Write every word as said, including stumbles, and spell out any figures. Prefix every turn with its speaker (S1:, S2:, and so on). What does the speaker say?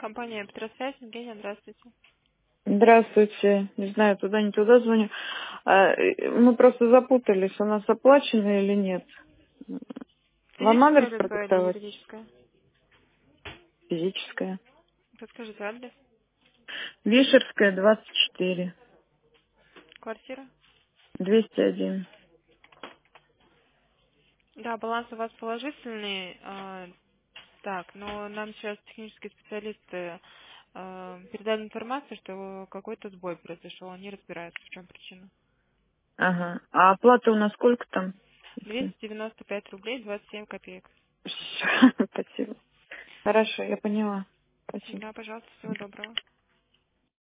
S1: Компания Петросвязь, Евгения, здравствуйте.
S2: Здравствуйте. Не знаю, туда не туда звоню. А, э, Мы просто запутались, у нас оплачено или нет. Вам
S1: Физическое
S2: адрес
S1: лицо или
S2: продиктовать?
S1: юридическое?
S2: Физическое.
S1: Подскажите адрес.
S2: Вишерская, двадцать четыре,
S1: Квартира?
S2: двести один.
S1: Да, баланс у вас положительный. а, так, но нам сейчас технические специалисты а, передали информацию, что какой-то сбой произошел. Они разбираются, в чем причина.
S2: Ага. А оплата у нас сколько там? Если-
S1: двести девяносто пять рублей двадцать семь копеек.
S2: Всё, спасибо. Хорошо, я поняла. Спасибо.
S1: Да, пожалуйста, всего доброго.